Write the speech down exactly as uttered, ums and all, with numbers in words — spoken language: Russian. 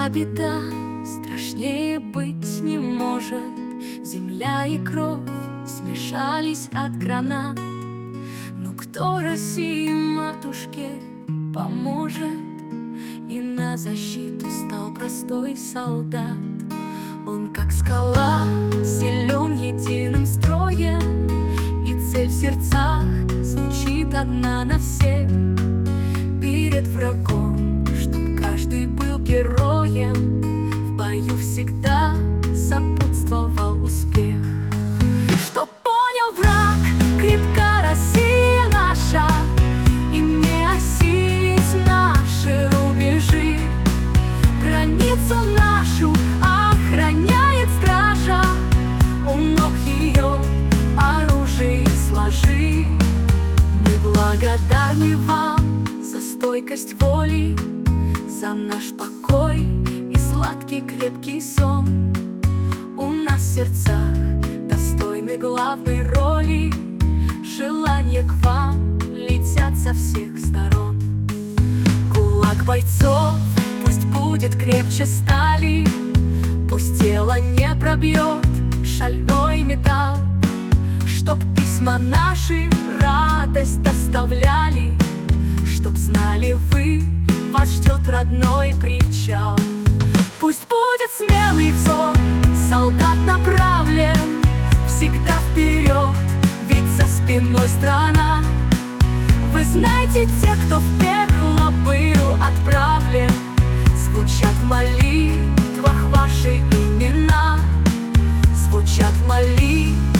Была беда, страшнее быть не может. Земля и кровь смешались от гранат. Но кто России, матушке, поможет? И на защиту стал простой солдат. Он как скала, силен единым строем, и цель в сердцах звучит одна на всех. Перед врагом, чтоб каждый был героем, в бою всегда сопутствовал успех. Чтоб понял враг, крепка Россия наша, и не осилить наши рубежи. Границу нашу охраняет стража, у ног ее оружие сложи. Мы благодарны вам за стойкость воли, за наш покой и сладкий крепкий сон. У нас в сердцах достойны главной роли, желания к вам летят со всех сторон. Кулак бойцов пусть будет крепче стали, пусть тело не пробьет шальной металл. Чтоб письма наши радость доставляли, чтоб знали вы, вас ждет родной причал. Пусть будет смелый взор, солдат направлен всегда вперед, ведь за спиной страна. Вы знаете, те, кто в пекло был отправлен, звучат в молитвах ваши имена, звучат в молитвах